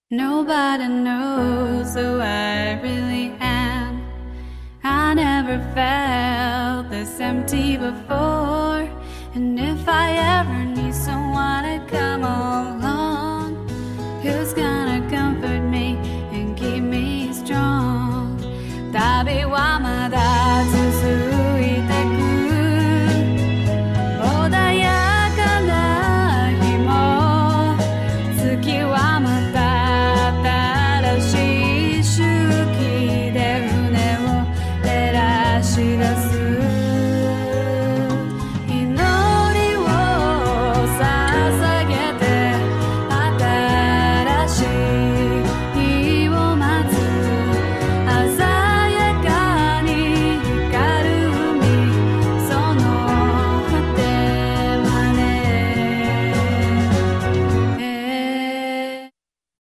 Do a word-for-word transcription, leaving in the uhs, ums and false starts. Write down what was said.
Nobody knows who I really am. I never felt this empty before. And if I ever need someone to come along, who's gonna comfort me and keep me strong? 旅はま